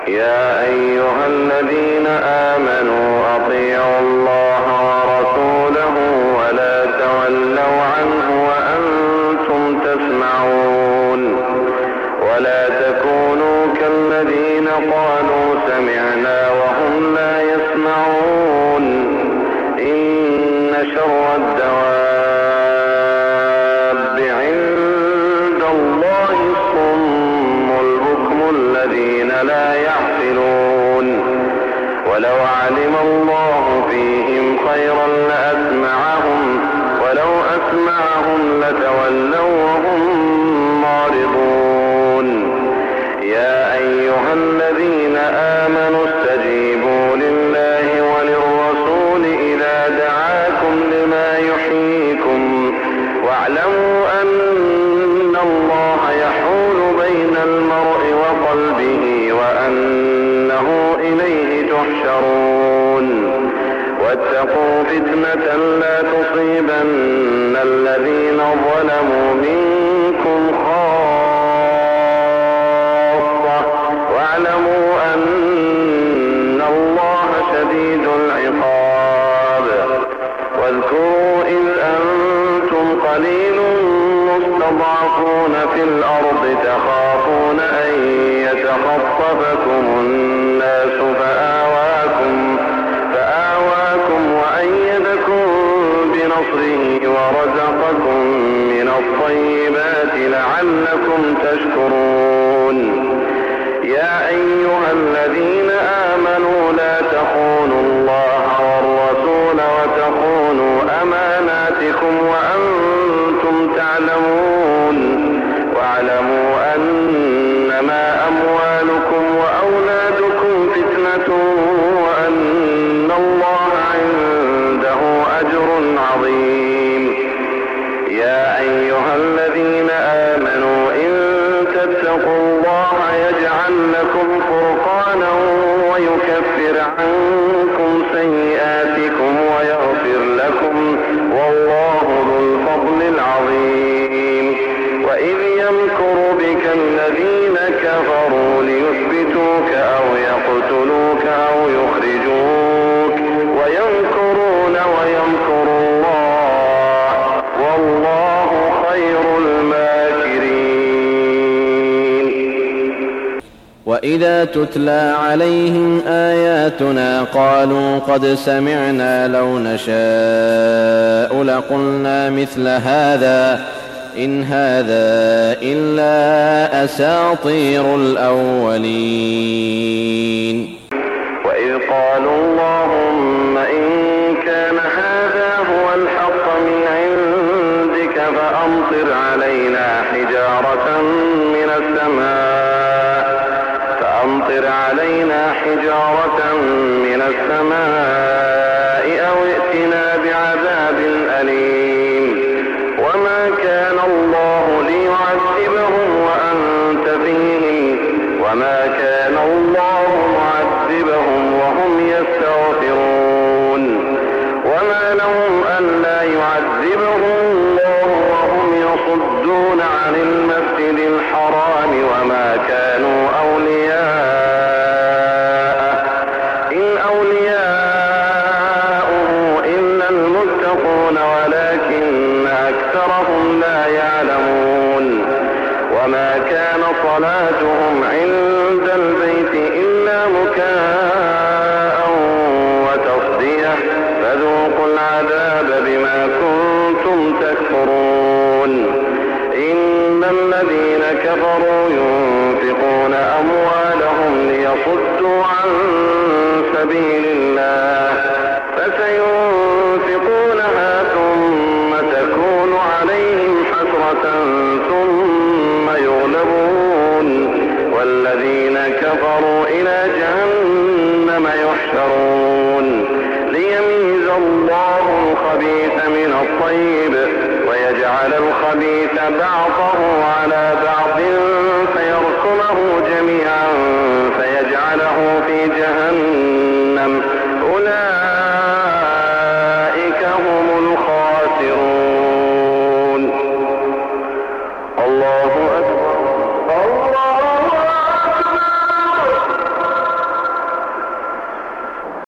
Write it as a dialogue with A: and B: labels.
A: يا أيها الذين آمنوا أطيعوا الله ورسوله ولا تولوا عنه وأنتم تسمعون ولا تكونوا كالذين قالوا سمعنا وهم لا يسمعون إن شر الدواب عند الله الصم البكم الذين لا يعقلون ولو علم الله فيهم خيرا لأسمعهم ولو أسمعهم لتولوا وهم معرضون يا أيها الذين آمنوا استجيبوا لله وللرسول إذا دعاكم لما يحييكم واعلموا أن الله يحول بين المرء وقلبه وأنه إليه تحشرون واتقوا فتنة لا تصيبن الذين ظلموا منكم خاصة واعلموا أن الله شديد العقاب واذكروا إذ أنتم قليل مستضعفون في الأرض تخافون أن يتخطفكم الناس فآواكم وأيدكم بنصره ورزقكم من الطيبات لعلكم تشكرون يا أيها الذين آمنوا لا تخونوا الله والرسول وتخونوا أماناتكم وأنتم تعلمون واعلموا أنما أموالكم وأولادكم فتنة وأن الله عنده أجر عظيم يا أيها الذين آمنوا إن تتقوا الله يجعل لكم فرقانا ويكفر عنكم سيئاتكم ويغفر لكم والله ذو الفضل العظيم وإذ يمكر بك الذين كفروا ليثبتوك أو يقتلوك أو يخرجوك ويمكرون ويمكر الله والله خير الماكرين.
B: وإذا تتلى عليهم آياتنا قالوا قد سمعنا لو نشاء لقلنا مثل هذا إن هذا إلا أساطير الأولين.
A: وإذ قالوا اللهم إن كان هذا هو الحق من عندك فأمطر علينا حجارة من السماء أو ائتنا بعذاب أليم وما كان الله ليعذبهم وأنت فيهم وما كان الله معذبهم وهم يستغفرون وما لهم ألا يعذبهم الله وهم يصدون عن المسجد الحرام وما كانوا أولياءه إلا المتقون ولكن أكثرهم لا يعلمون وما كان صلاتهم عند البيت إلا مكاء وتصدية فذوقوا العذاب بما كنتم تكفرون إن الذين كفروا ينفقون أموالهم ليصدوا عن سبيل الله فسينفقونها ثم تكون عليهم حسرة ثم يغلبون والذين كفروا إلى جهنم يحشرون ليميز الله الخبيث من الطيب ويجعل الخبيث بعضه على بعض فيركمه جميعا